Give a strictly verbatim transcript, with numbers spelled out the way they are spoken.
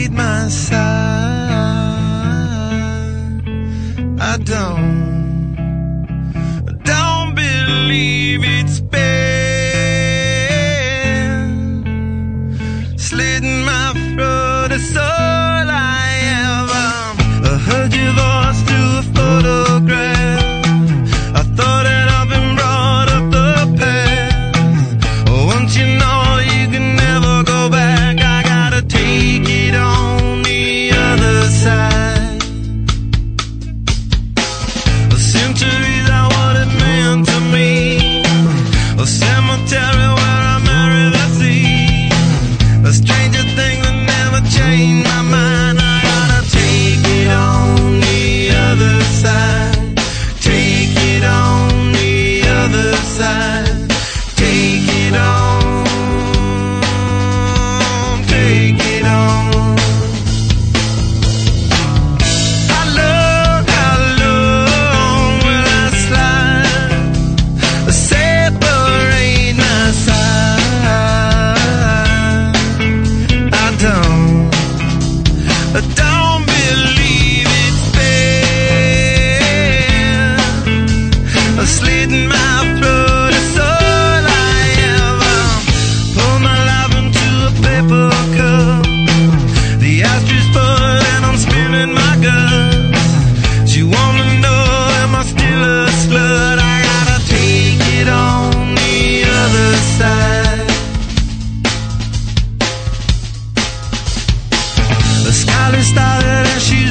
separate my side. I don't, don't believe it's been slitting my throat. It's all I ever. I heard your voice through a photograph. I thought that I've been brought up the past. Oh, once you know you can never go back, I gotta take it on the other side. The centuries are what it meant to me. A cemetery where I marry the sea. A stranger thing that never changed my mind. I gotta take it on the other side. Take it on the other side. Take it on. Take it on. How long, how long will I slide? Separate my side. I don't, I don't believe it's been slitting my throat. It's all I ever. Pour my life into a paper cup. The ashtray full and I'm spilling my guts. She wanna know, am I still a slut? I gotta take it on the other side. The skyline started and she